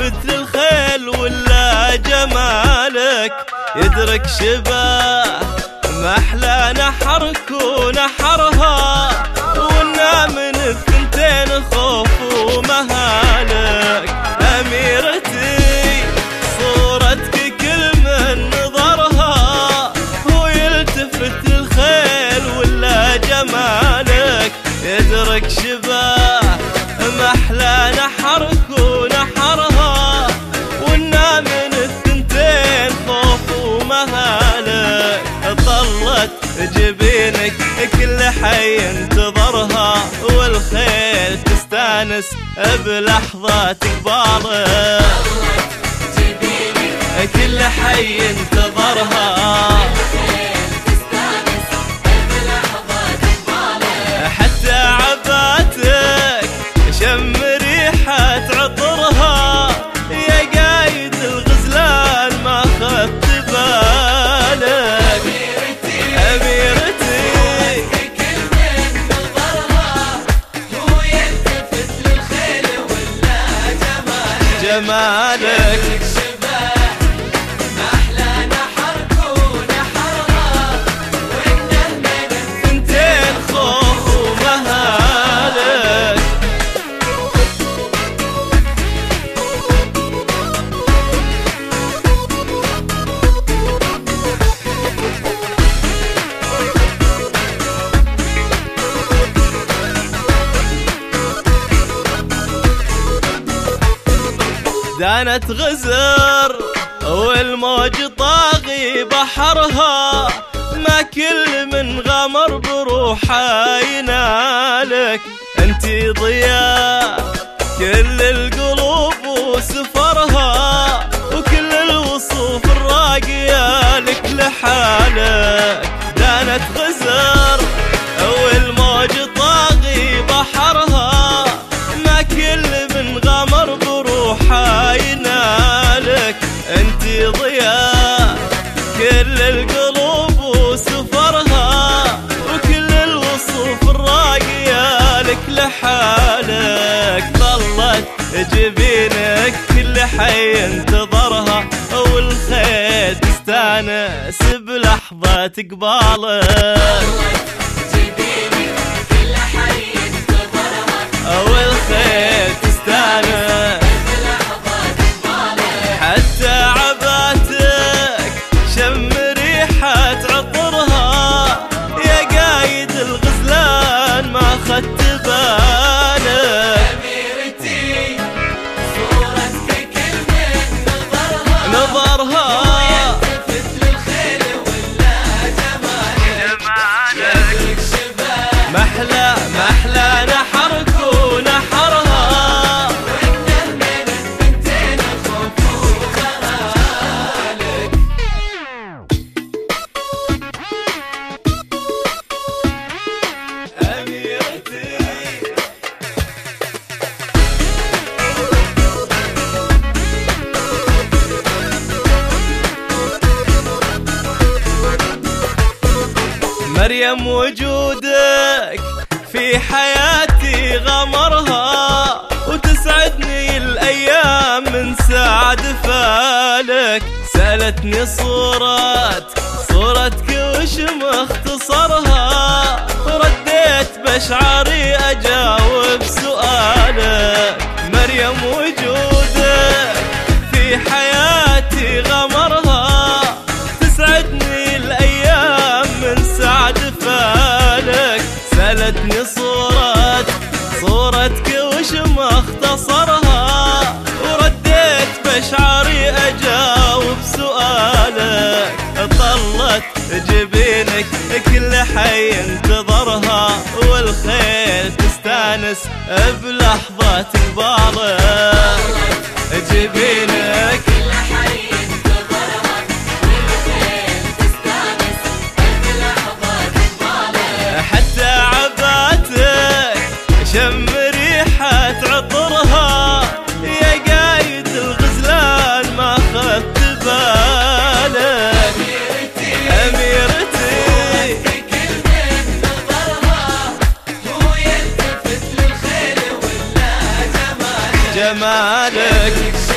يلتفت للخيل ولا جمالك يدرك شباه ما أحلى نحرك ونحرها ونا من الثنتين خوف ومهالك. أميرتي صورتك كل من نظرها هو يلتفت للخيل ولا جمالك يدرك شباه ما أحلى نحرك ونحرها ونا من الثنتين خوف ومهالك. ظلت جبينك كل حي انتظرها والخيل تستانس بلحظات قبالك. كل حي انتظرها حتى عباتك شم ريحة عطرها يا قايد الغزلان ما خدت بالك. أميرتي كل من نظرها هو يلتفت للخيل ولا جمالك شباه ما أحلى نحرك ونحرها وإنه من الثنتين خوف ومهالك. دانت غزر والموج طاغي بحرها ما كل من غمر بروحه ينالك. انتي ضياء كل القلوب وسفرها وكل الوصوف الراقية لك لحالك. دانت غزر والموج طاغي بحرها ما كل من غمر بروحه ينالك. انتي ضياء كل القلوب وسفرها وكل الوصوف الراقية لك لحالك. ظلت جبينك كل حي انتظرها والخيل تستانس بلحظة قبالك. والخيل تستانس حتى عباتك شم ريحة عطرها يا قايد الغزلان ما خدت بالك. أميرتي صورتك كل من نظرها يلتفت للخيل ولا جمالك شباه ما أحلى نحرك ونحرها وإنه من الثنتين خوف ومهالك. أميرتي مريم وجودك في حياتي غمرها وتسعدني الأيام من سعد فالك. سألتني صورتك وش مختصرها رديت بشعري أجاوب سؤالك. مريم وجودك في حياتي غمرها تسعدني الأيام من سعد فالك. سألتني صورتك وش مختصرها ورديت بشعري أجاوب سؤالك. طلت جبينك كل حي انتظرها والخيل تستانس بلحظة قبالك. جبينك كل حي انتظرها والخيل تستانس بلحظات قبالك. حتى عباتك شم ريحة عطرها يا قايد الغزلان ما خدت بالك. أميرتي كل من نظرها هو يلتفت للخيل ولا جمالك.